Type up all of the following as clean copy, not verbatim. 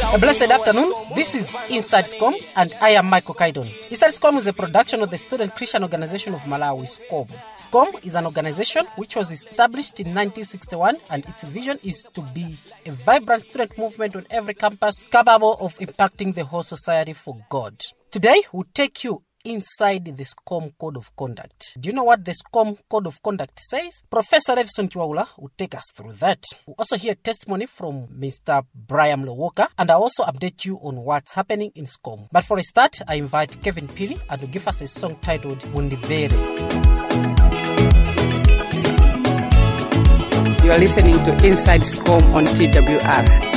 A blessed afternoon. This is Inside SCOM and I am Michael Kaidon. Inside SCOM is a production of the Student Christian Organization of Malawi, SCOM. SCOM is an organization which was established in 1961 and its vision is to be a vibrant student movement on every campus capable of impacting the whole society for God. Today, we'll take you inside the SCOM Code of Conduct. Do you know what the SCOM Code of Conduct says? Professor Levison Chiwaula will take us through that. We'll also hear testimony from Mr. Brian Lowoka, and I'll also update you on what's happening in SCOM. But for a start, I invite Kevin Pili and to give us a song titled Mundivere. You are listening to Inside SCOM on TWR.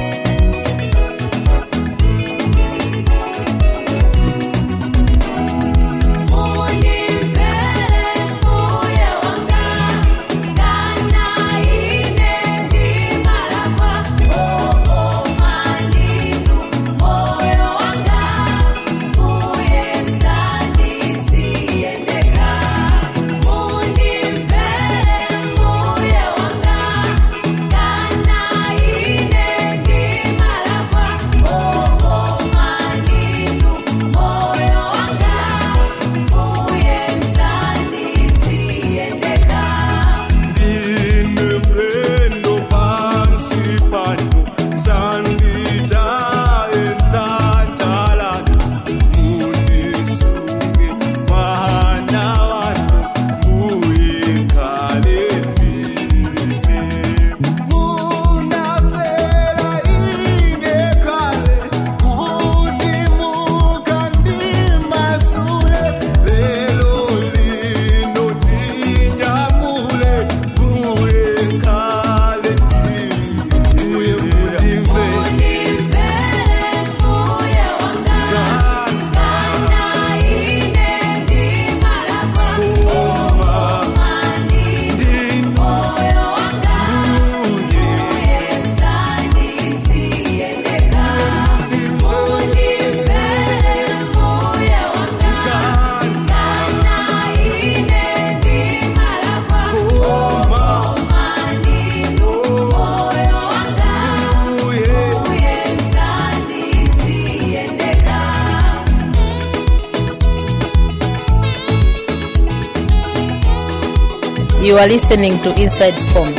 You are listening to Inside SCOM.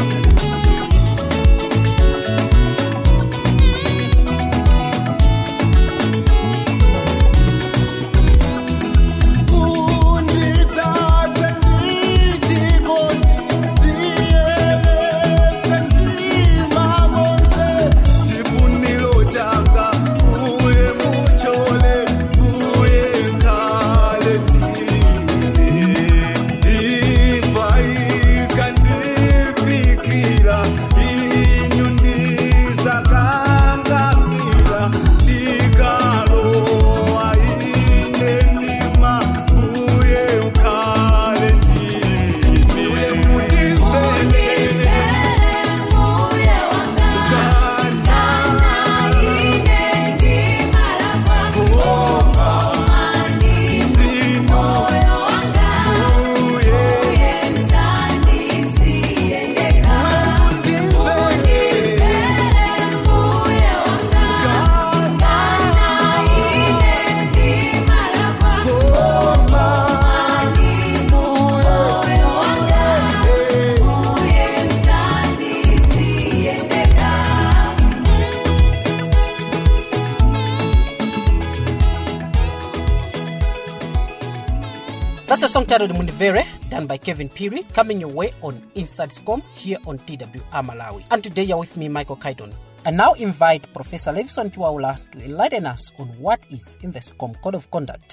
That's a song titled Mundivere, done by Kevin Piri, coming your way on Inside SCOM here on TWR Malawi. And today you're with me, Michael Kaidon. I now invite Professor Levison Chiwaula to enlighten us on what is in the SCOM Code of Conduct.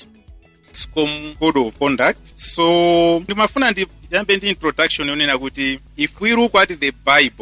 SCOM Code of Conduct. So, ndimafuna ndiyambe ndi introduction yonena kuti if we look at the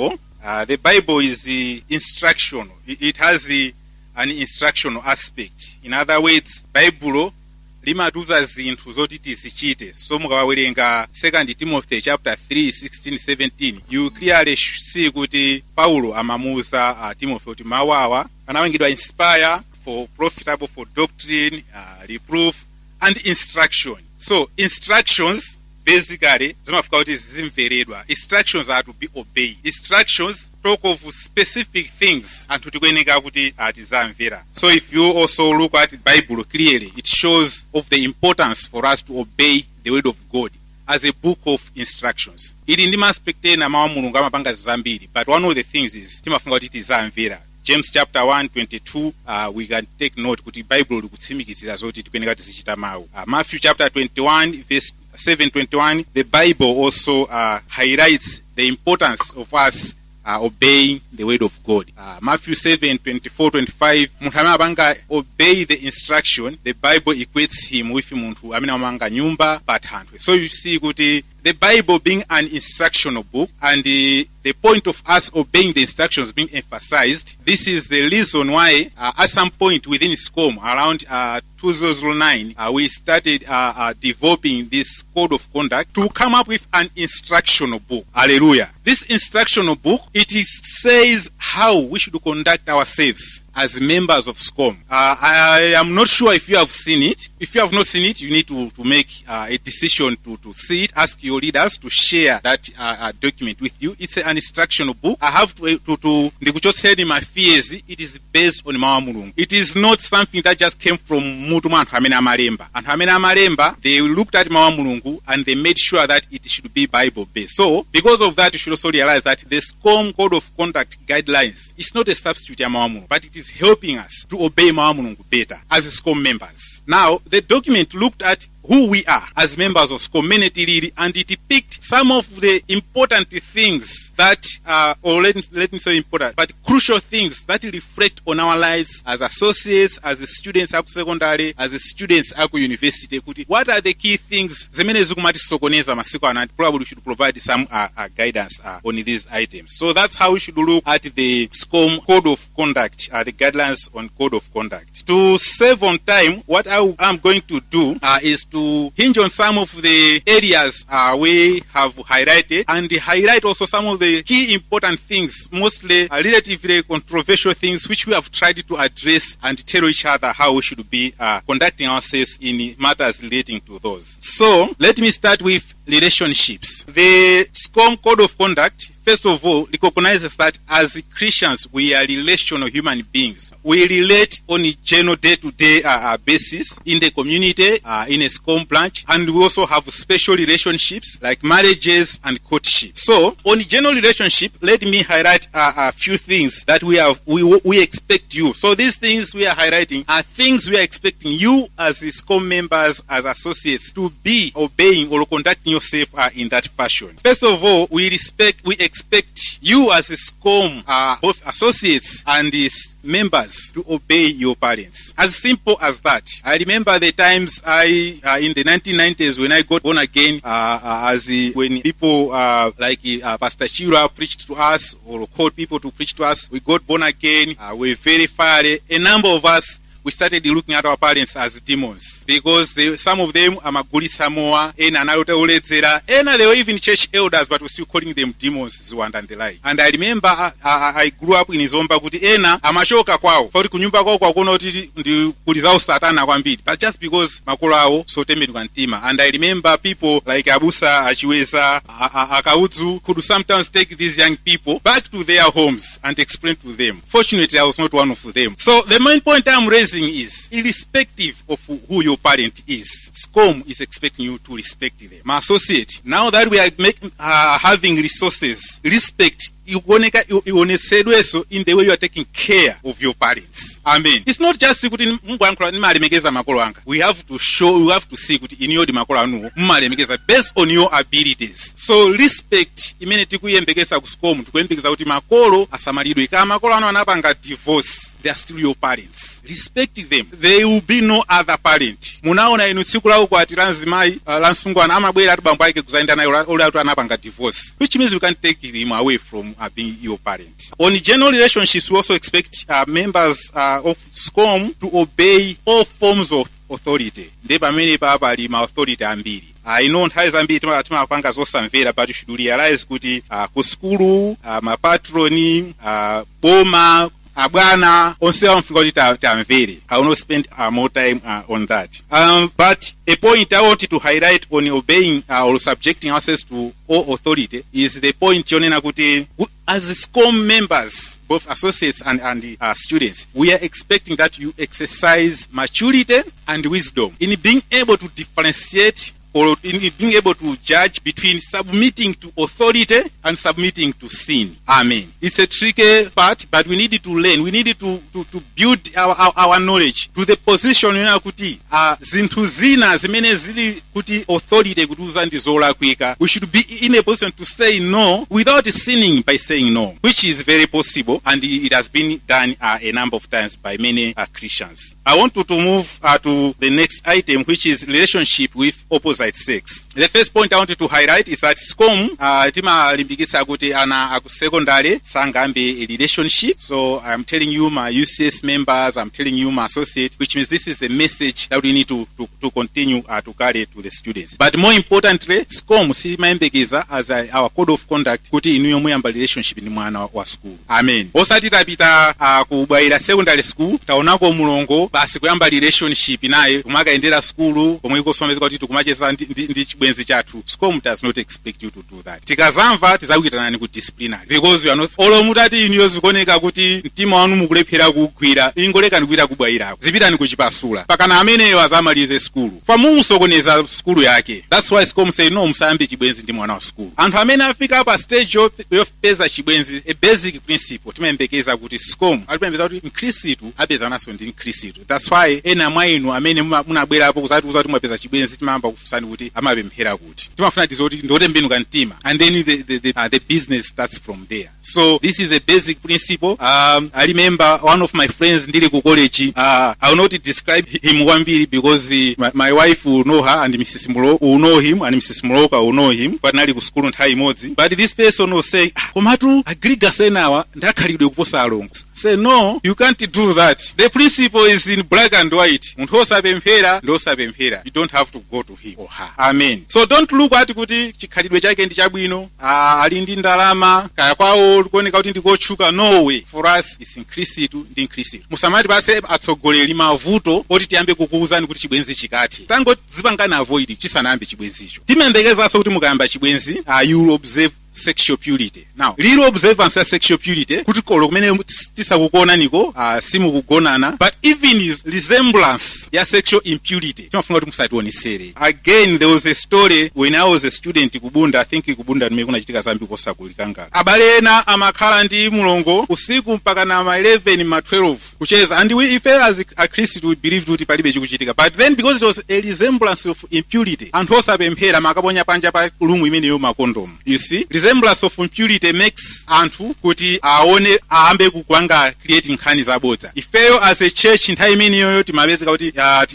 Bible is instructional. It has an instructional aspect. In other words, Bible limatuza zinthu zoti tizichite. So mukawerenga 2 Timothy chapter 3 16 17 you clearly see kuti Paulo amamuza Timothy kuti mawawa anawengedwa inspire for profitable for doctrine, reproof and instruction. So instructions basically zimafika kuti zimveredwa. Instructions are to be obeyed. Instructions talk of specific things anthu tikuyeneka kuti tizamvera. So if you also look at the Bible clearly, it shows of the importance for us to obey the word of God as a book of instructions. Ili ndi maspekte na mawu Mulungu amapanga zambiri, but one of the things is timafunga kuti tizamvera. James chapter 1:22, we can take note kuti Bible likutsimikizira zoti tikuyeneka tizichita mawu. Matthew chapter 21 verse 7:21, the Bible also highlights the importance of us obeying the word of God. Matthew 7:24-25, munthu amene apanga obey the instruction, the Bible equates him with munthu amene amanga nyumba pa thanthwe. So you see kuti the Bible being an instructional book, and the point of us obeying the instructions being emphasized, this is the reason why at some point within SCOM, around 2009, we started developing this code of conduct to come up with an instructional book. Hallelujah. This instructional book, says how we should conduct ourselves as members of SCOM. I am not sure if you have seen it. If you have not seen it, you need to make a decision to see it. Ask your leaders to share that document with you. It's an instructional book. I have to ndikuchotseni my fears. It is based on mawu Mulungu. It is not something that just came from mutu anthu amene amalemba. Anthu amene amalemba, they looked at mawu Mulungu and they made sure that it should be Bible based. So because of that, you should also realize that the SCOM code of conduct guidelines is not a substitute ya mawu Mulungu, but it is helping us to obey mawu Mulungu better as SCOM members. Now, the document looked at who we are as members of SCOM, and it picked some of the important things that or let me say important, but crucial things that reflect on our lives as associates, as students at secondary, as students at university. What are the key things? Probably we should provide some guidance on these items. So that's how we should look at the SCOM code of conduct, the guidelines on code of conduct. To save on time, what I'm going to do is to hinge on some of the areas we have highlighted, and highlight also some of the key important things, mostly relatively controversial things, which we have tried to address and tell each other how we should be conducting ourselves in matters relating to those. So let me start with relationships. The SCOM code of conduct, first of all, recognizes that as Christians, we are relational human beings. We relate on a general day-to-day basis in the community, in a SCOM branch, and we also have special relationships like marriages and courtship. So, on a general relationship, let me highlight a few things that we expect you. So, these things we are highlighting are things we are expecting you as SCOM members, as associates, to be obeying or conducting yourself in that fashion. First of all, we expect you as a SCOM, both associates and members, to obey your parents. As simple as that. I remember the times in the 1990s when I got born again, when people like Pastor Shira preached to us or called people to preach to us, we got born again, we're very far. A number of us, we started looking at our parents as demons because some of them are Maguli Samoa, and they were even church elders, but we're still calling them demons, and the like. And I remember I grew up in Izomba kuti ena amashoka kwao kuti kunyumba kwao kwakuona kuti ndi kulizao satana kwambiri, but just because makolo awo sotemedwa mtima. And I remember people like Abusa Achiweza, Akaudzu could sometimes take these young people back to their homes and explain to them. Fortunately, I was not one of them. So the main point I'm raising is, irrespective of who your parent is, SCOM is expecting you to respect them. My associate, now that we are having resources, respect in the way you are taking care of your parents. Amen. It's not just we have to show, we have to see in your based on your abilities. So respect immediately kuyembekeza kuscomu tukuyembekeza kuti makolo asamaridwe kama makolo ano anapanga divorce, they are still your parents. Respect them. There will be no other parent. Munaona inu tsiku lawo kwati lanzimai lansungwana amabwera ati bambo ake kuzaenda nayo ola atu anapanga divorce, which means you can take him away from being your parent. On general relationships, we also expect members of SCOM to obey all forms of authority. Ndeba mene papa ali ma authority ambiri. I know nthawi zambiri timapanga zosamvera, but you should realize kuti ku skulu, mapatroni, boma, abwana onse amfika kuti tamvere. I will not spend more time on that. But a point I wanted to highlight on obeying or subjecting ourselves to all authority is the point yonena kuti as SCOM members, both associates and students, we are expecting that you exercise maturity and wisdom in being able to differentiate or in being able to judge between submitting to authority and submitting to sin. Amen. It's a tricky part, but we need to learn. We need to build our knowledge to the position kuti zinthu zina zimene zili kuti authority kutuza ndizola kwika. We should be in a position to say no without sinning by saying no, which is very possible, and it has been done a number of times by many Christians. I want to move to the next item, which is relationship with opposite sex. The first point I wanted to highlight is that SCOM timalimbikitsa kuti ana aku secondary sangambe a relationship. So I'm telling you, my UCS members, I'm telling you, my associate, which means this is the message that we need to continue to carry to the students. But more importantly, SCOM simayembekeza as our code of conduct kuti inuyo muyamba relationship ni mwana wa school. Amen. Osati tapita kubwaira secondary school taonako mulongo basi kuyamba relationship naye kumakaendera school komwe ikosomeza kuti tukumacheza ndi chibwenzi chathu. SCOM does not expect you to do that. Tikazamva tizakuitanani ku disciplinary because you are not olo mutati iniyo zikoneka kuti mtima wanu mukulephera kugwira ingolekani kuita kubwairako zipitani kuchipasula pakana ameneyo azamalize school famusokoneza school yake. That's why SCOM say no, msambe chibwenzi ndi mwana wa school. Anthu amene afika pa stage yopeza chibwenzi, a basic principle timayembekeza kuti SCOM alipembeza kuti mkhristu apezanaso ndi mkhristu. That's why ena mwa inu amene munabwerapo kuzati kuti mwapeza chibwenzi timamba kufusani kuti amapemphera kuti timafuna tizoti ndotembenuka mtima, and then the business starts from there. So this is a basic principle. I remember one of my friends ndili ku college, I will not describe him wambiri because my wife will know her and Mrs. Mulo will know him and Mrs. Muloka will know him, but nali ku school nthawi imodzi. But this person was saying komatu agriga senawa ndakhalidwe kuposa alongo. Say no, you can't do that. The principle is in black and white. Munthu osapemphera ndosapemphera. You don't have to go to him or her. Amen. So don't look at kuti chikhalidwe chake ndi chabwino, ali ndi ndalama kaya kwawo kuoneka kuti ndikotchuka. No way. For us is inkhristu ndi inkhristu. Musamati base atsogoleri mavuto oti tiyambe kukuuzani kuti chibwenzi chikati. Tango zipangana avoid chisanambe chibwenzicho. Timembekezaso kuti mukayamba chibwenzi, you will observe sexual purity. Now, real observance ya sexual purity kuti kolo kumene tisakukona niko simukugonana, but even is resemblance ya sexual impurity timafuna kuti musatiwonesere. Again, there was a story when I was a student kubunda, I think kubunda nimene kunachitika zambi kosakulikangala. Abale ena amakhala ndi mulongo usiku mpaka na 11 ma 12 kucheza, and we if as a Christian we believe kuti palibe chikuchitika, but then because it was a resemblance of impurity anthu osapemphera makaponya panja pa lumu imene yo makondom. You see, resemblance of impurity makes anthu kuti aone aambe kukwanga creating nkhani zabodza. Ifeyo as a church nthawi imene yoyo timapezeka kuti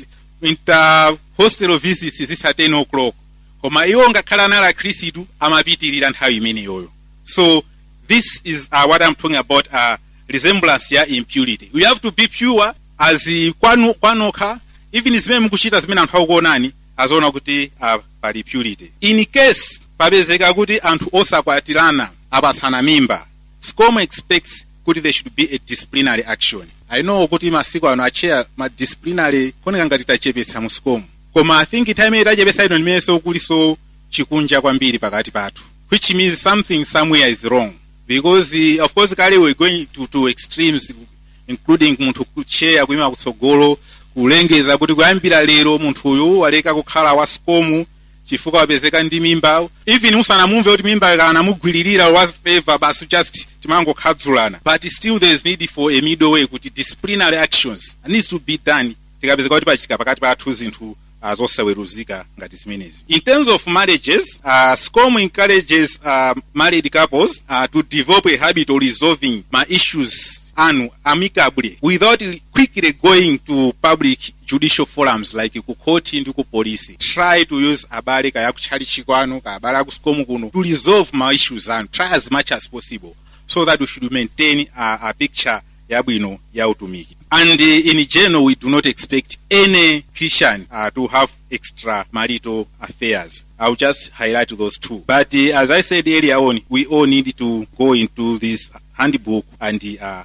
hostel visits zisa 10 o'clock koma iwo ngakhala nala Khristu amapitirira nthawi imene yoyo. So this is what I'm talking about, resemblance ya impurity. We have to be pure as kwanoka, even zimene mukuchita zimene anthu akuonani azoona kuti pali purity. In case papezeka kuti anthu osakwatirana apatsana mimba, SCOM expects kuti there should be a disciplinary action. I know kuti masiku ano acheya ma disciplinary koneka ngati tachepetsa mu SCOM, koma I think time itachepetsa ino nimene so kuli so chikunja kwambiri pakati pathu, which means something somewhere is wrong, because of course kale we're going to extremes, including munthu kucheya kuima kutsogolo kulengeza kuti kuyambira lero munthu uyu waleka kukhala wa SCOM chifukwa wapezeka ndi mimba. Even musanamumve kuti mimba kana mugwiririra whatever, basi just timangokhadzulana, but still there is need for a middle way kuti disciplinary actions needs to be done tikapezeka kuti pachika pakati pathu zinthu zosaweruzika ngati zimenezi. In terms of marriages, SCOM encourages married couples to develop a habit of resolving my issues amicably without quickly going to public judicial forums like ku court ndi ku police. Try to use abale kaya kuchalichi kwanu ka abale ku SCOM kuno to resolve my issues and try as much as possible so that we should maintain a picture yabwino ya utumiki. And in general, we do not expect any Christian to have extramarital affairs. I'll just highlight those two. But as I said earlier on, we all need to go into this handbook and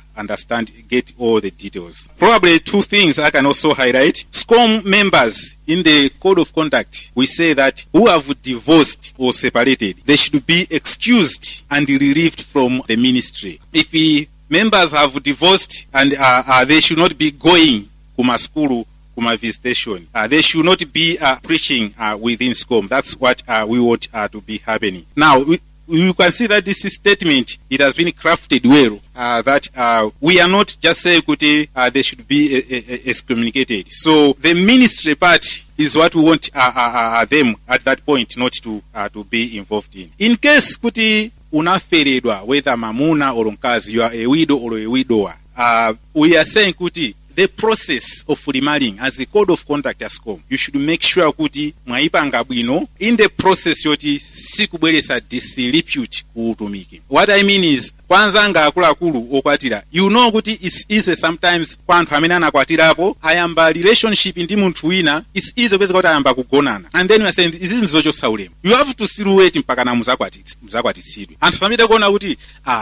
get all the details. Probably two things I can also highlight. SCOM members in the code of conduct, we say that who have divorced or separated, they should be excused and relieved from the ministry. If the members have divorced and they should not be going kuma school, kuma visitation. They should not be preaching within SCOM. That's what we want to be happening. Now, you can see that this statement, it has been crafted well, that we are not just saying they should be excommunicated. So the ministry part is what we want them at that point not to be involved in. In case unaferedwa, whether mamuna or mkazi, you are a widow or a widower, we are saying the process of remarrying as a code of conduct as SCOM, you should make sure kuti mwaipanga bwino in the process yoti sikubweresa disrepute kuutumiki. What I mean is, kwanza nga akulu okwatira, you know kuti it's easy sometimes kwa anthu amene anakwatirapo ayamba relationship ndi munthu wina, it's easy kwezi kuti ayamba kugonana, and then we are saying izi ndizochotsa ulemu. You have to still wait mpaka na muzakwatitsidwe. Anthu famide kuona kuti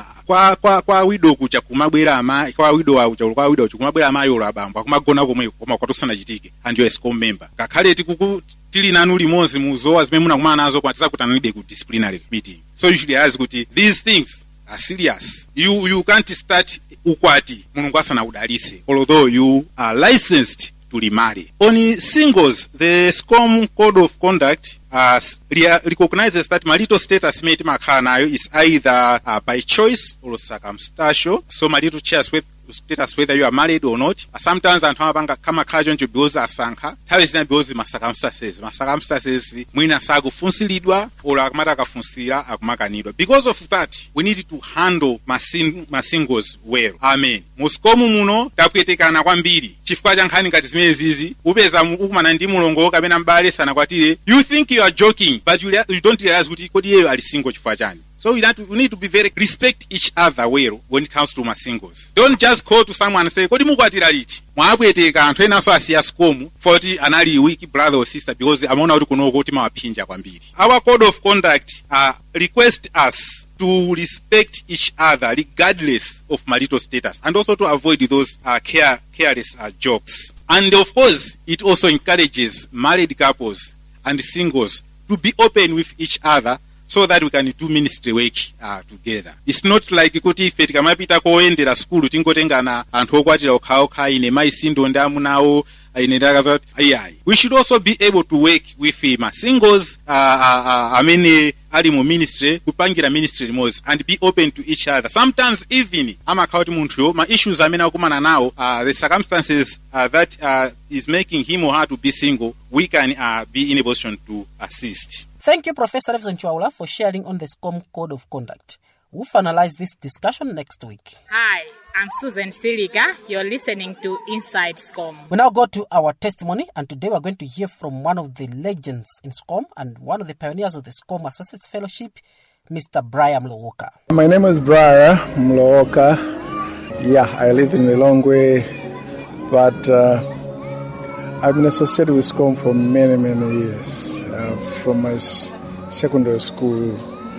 kwa widow kucha kumabwera amayi, kwa widow kucha kumabwera amayi olabamba kumagona komwe koma kwatusana chitike, and you are a SCOM member. Kakhale tili nanu limodzi muzowa zimene munakumana nazo kwatiza kutanide ku disciplinary meeting. So you should realize kuti these things are serious. You can't start ukwati mulungu asana udalise, although you are licensed to remarry. On singles, the SCOM code of conduct recognizes that marital status made makhala nayo is either by choice or circumstantial. So marital status, whether you are married or not. Sometimes anthu amapanga kama khajonjo because asankha nthawi zina because circumstances mwina sakufunsiridwa or akamata akafunsira akumakanidwa. Because of that, we need to handle singles well. Amen. Muskomu muno tapwetekana kwambiri chifukwa cha nkhani ngati zimene zizi, upeza ukumana ndi mulongo kapena mbale sana kwatire, you think you are joking but you don't realize kuti kodi yeyo ali single chifukwa chani. So we need to be respect each other well when it comes to singles. Don't just call to someone and say, kodi mukwatira liti? Mwabweteka anthu ena so asiya SCOM forty anali weak brother or sister because amaona kuti kuno kuti mawapinja kwambiri. Our code of conduct request us to respect each other regardless of marital status, and also to avoid those careless jokes. And of course, it also encourages married couples and singles to be open with each other, so that we can do ministry work together. It's not like kuti ife tikamapita koendera school tingotengana anthu okwatira okhaokha ine maisindo ndi amunawo ine ndakazati ayayi. We should also be able to work with singles amene ali mu ministry, kupangira ministry limodzi, and be open to each other. Sometimes even amakhala kuti munthuyo ma issues amene akumana nawo, the circumstances that is making him or her to be single, we can be in a position to assist. Thank you, Professor Reverend Chiwaula, for sharing on the SCOM Code of Conduct. We'll finalize this discussion next week. Hi, I'm Susan Siliga. You're listening to Inside SCOM. We now go to our testimony, and today we're going to hear from one of the legends in SCOM and one of the pioneers of the SCOM Associates Fellowship, Mr. Brian Mlowoka. My name is Brian Mlowoka. Yeah, I live in Lilongwe, but I've been associated with SCOM for many, many years. From my secondary school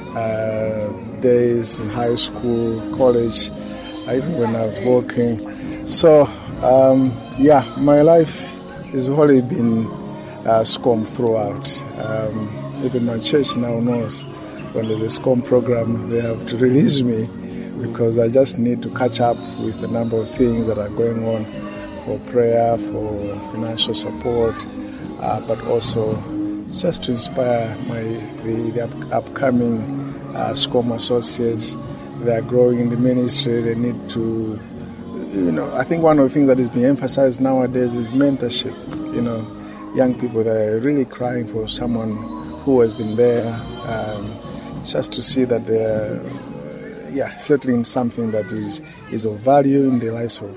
days, in high school, college, even when I was working. So, my life has already been SCOM throughout. Even my church now knows when there's a SCOM program, they have to release me because I just need to catch up with a number of things that are going on for prayer, for financial support, but also just to inspire the upcoming SCOM associates. They are growing in the ministry. They need to, I think one of the things that is being emphasized nowadays is mentorship. Young people, they're really crying for someone who has been there, just to see that they're settling something that is of value in the lives of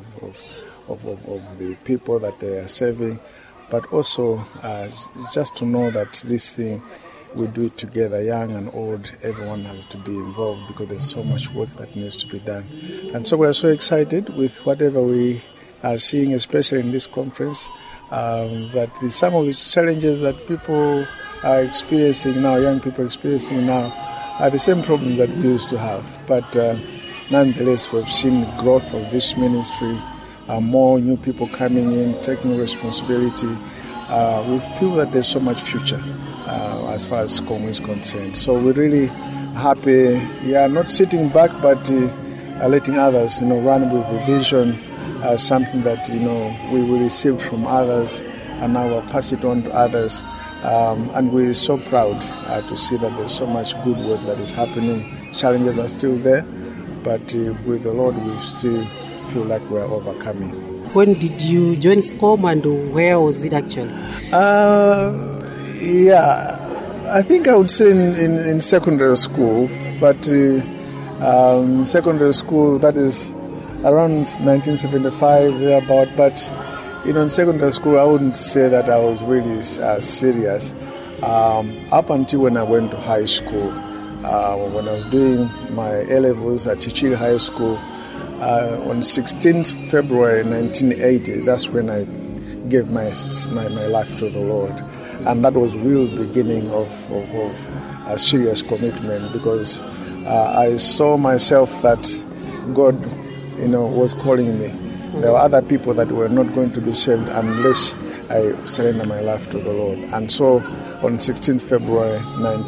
the people that they are serving, but also just to know that this thing, we do it together, young and old, everyone has to be involved because there's so much work that needs to be done. And so we're so excited with whatever we are seeing, especially in this conference, that some of the challenges that people are experiencing now, young people are experiencing now, are the same problems that we used to have. But nonetheless, we've seen growth of this ministry, more new people coming in, taking responsibility. We feel that there's so much future as far as SCOM is concerned. So we're really happy, not sitting back, but letting others, run with the vision, something that, we received from others, and now we'll pass it on to others. And we're so proud to see that there's so much good work that is happening. Challenges are still there, but with the Lord, we still feel like we're overcoming. When did you join SCOM and where was it actually? I think I would say in secondary school, but secondary school, that is around 1975, thereabout. But in secondary school, I wouldn't say that I was really serious. Up until when I went to high school, when I was doing my A-levels at Chichiri High School, on 16th February 1980, that's when I gave my life to the Lord. And that was real beginning of a serious commitment, because I saw myself that God, was calling me. There were other people that were not going to be saved unless I surrender my life to the Lord. And so on 16th February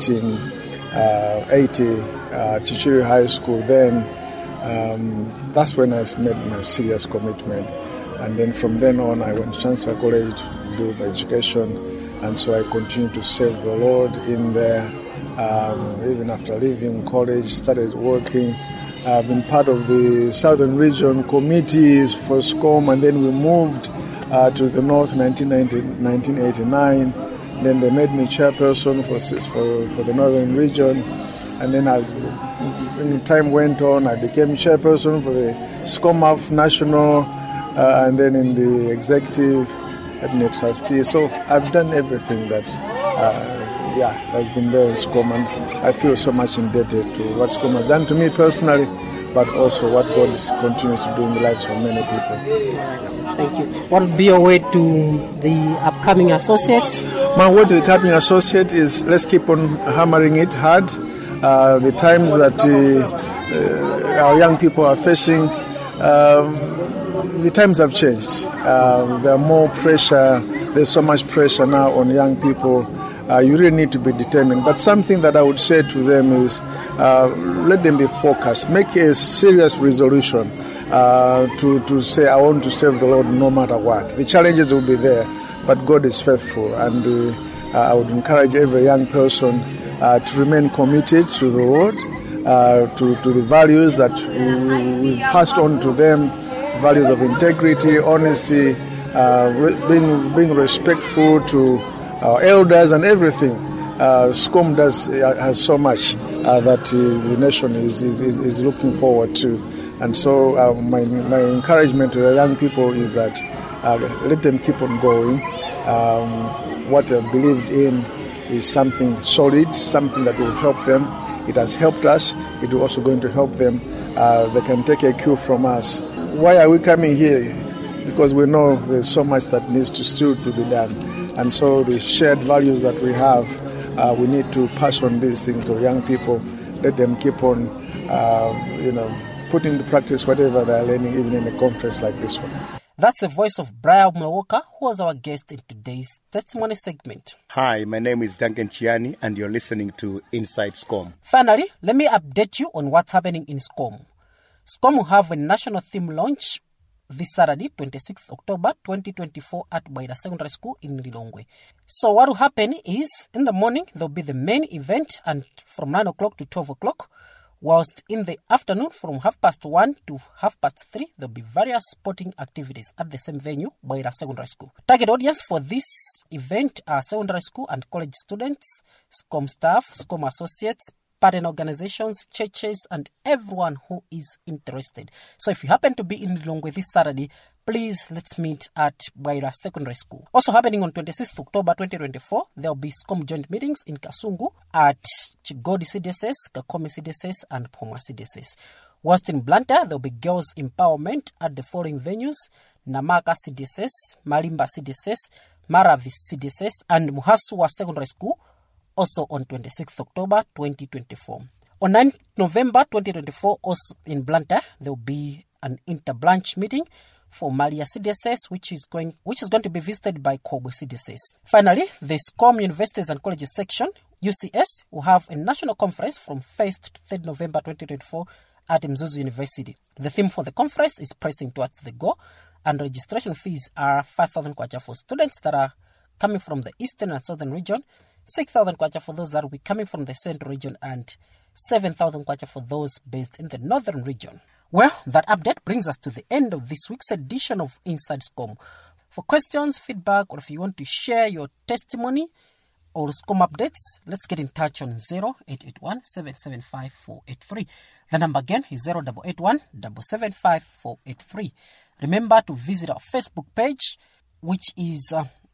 1980, at Chichiri High School, then that's when I made my serious commitment. And then from then on, I went to Chancellor College to do my education. And so I continued to serve the Lord in there. Even after leaving college, started working. I've been part of the Southern Region committees for SCOM, and then we moved to the North in 1989. Then they made me chairperson for the Northern Region. And then as time went on, I became chairperson for the SCOMAF National, and then in the executive, and the trustee. So I've done everything that's been there in SCOM, and I feel so much indebted to what SCOM has done to me personally, but also what God continues to do in the lives of many people. Thank you. What would be your word to the upcoming associates? My word to the upcoming associate is, let's keep on hammering it hard. The times that our young people are facing, the times have changed. There are more pressure. There's so much pressure now on young people. You really need to be determined. But something that I would say to them is, let them be focused. Make a serious resolution to say, I want to serve the Lord no matter what. The challenges will be there, but God is faithful. And I would encourage every young person to remain committed to the Lord, to the values that we passed on to them, values of integrity, honesty, being respectful to our elders and everything. SCOM has so much that the nation is looking forward to. And so my encouragement to the young people is that let them keep on going. What they've believed in is something solid, something that will help them. It has helped us. It will also going to help them. They can take a cue from us. Why are we coming here? Because we know there's so much that needs to still to be done. And so the shared values that we have, we need to pass on these things to young people. Let them keep on, putting into practice whatever they're learning, even in a conference like this one. That's the voice of Brian Mlawaka, who was our guest in today's testimony segment. Hi, my name is Duncan Chiani, and you're listening to Inside SCOM. Finally, let me update you on what's happening in SCOM. SCOM will have a national theme launch this Saturday, 26th October 2024 at Bwaira Secondary School in Lilongwe. So what will happen is, in the morning, there will be the main event, and from 9 o'clock to 12 o'clock, whilst in the afternoon, from 1:30 to 3:30, there will be various sporting activities at the same venue, Bwaira Secondary School. Target audience for this event are secondary school and college students, SCOM staff, SCOM associates, partner organizations, churches, and everyone who is interested. So if you happen to be in Lilongwe this Saturday, please let's meet at Bwaira Secondary School. Also happening on 26th October 2024, there will be SCOM joint meetings in Kasungu at Chigodi CDSS, Kakome CDSS, and Poma CDSS. Whilst in Blantyre, there will be girls empowerment at the following venues: Namaka CDSS, Malimba CDSS, Maravis CDSS, and Muhaswa Secondary School, also on 26th October 2024. On 9th November 2024, also in Blantyre, there will be an inter-branch meeting for Malia CDSS, which is going to be visited by Kobwe CDSS. Finally, the SCOM Universities and Colleges section, UCS, will have a national conference from 1st to 3rd November 2024 at Mzuzu University. The theme for the conference is Pressing Towards the Goal, and registration fees are 5,000 kwacha for students that are coming from the eastern and southern region, 6,000 kwacha for those that will be coming from the central region, and 7,000 kwacha for those based in the northern region. Well, that update brings us to the end of this week's edition of Inside SCOM. For questions, feedback, or if you want to share your testimony or SCOM updates, let's get in touch on 0881 775 483. The number again is 0881 775 483. Remember to visit our Facebook page, which is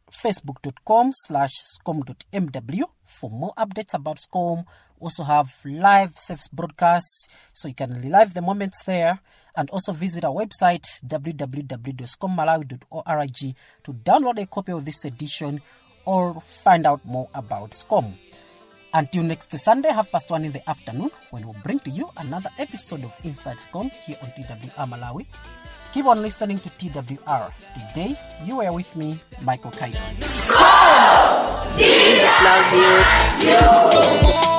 facebook.com/scom.mw for more updates about SCOM. Also have live service broadcasts, so you can relive the moments there, and also visit our website www.scommalawi.org to download a copy of this edition or find out more about SCOM. Until next Sunday, 1:30 in the afternoon, when we'll bring to you another episode of Inside SCOM here on TWR Malawi. Keep on listening to TWR. Today, you were with me, Michael Kaidon. Jesus loves you.